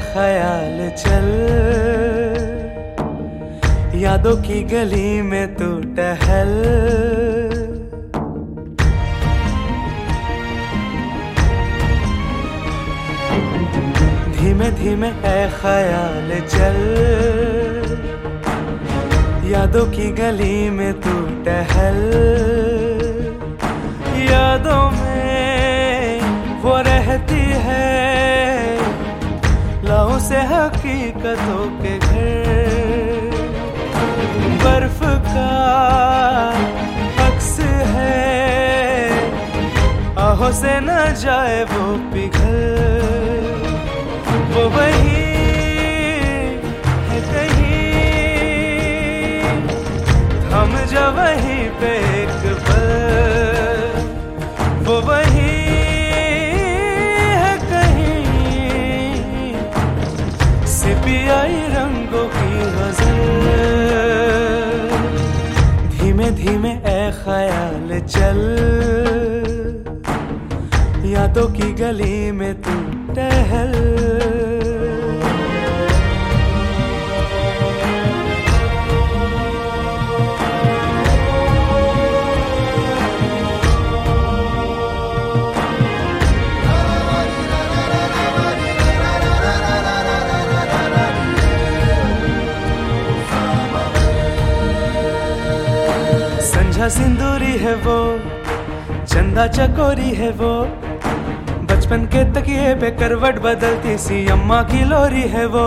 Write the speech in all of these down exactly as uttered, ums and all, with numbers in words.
ख्याल चल, यादों की गली में तू टहल। धीमे धीमे ऐ ख्याल चल, यादों की गली में तू टहल। यादों में वो रहती है, लाओ से हकीकतों के घर। बर्फ का अक्स है, आहों से न जाए वो पिघल। वो वही है कहीं, थम जा वहीं पे एक पल। वो वही है कहीं, सिपियाई रंगों की गजल। धीमे धीमे ऐ ख्याल चल, यादों की गली में तू टहल। संझा सिंदूरी है वो, चंदा चकोरी है वो, बचपन के तकिए पे करवट बदलती सी अम्मा की लोरी है वो।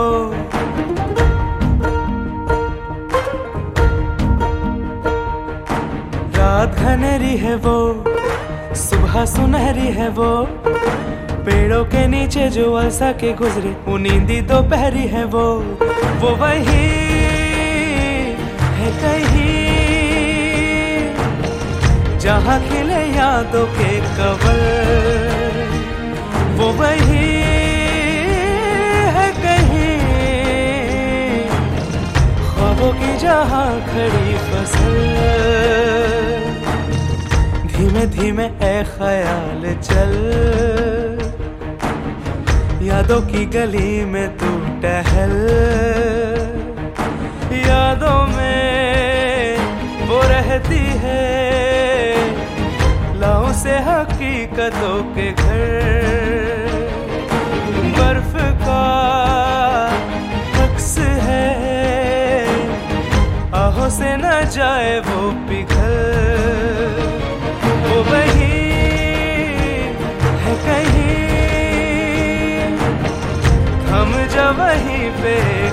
रात घनेरी है वो, सुबह सुनहरी है वो, पेड़ों के नीचे जो अलसा के गुजरे वो नींदी दोपहरी है वो। वो वही है कहीं, जहाँ खिले यादों के कवल। वो वही है कहीं, ख्वाबों की जहाँ खड़ी फसल। धीमे धीमे ऐ ख्याल चल, यादों की गली में तू टहल। यादों में वो रहती है, लाओं से हकीकतों के घर। बर्फ का अक्स है, आहों से न जाए वो पिघल। वो वही है कहीं, हम जा वहीं पे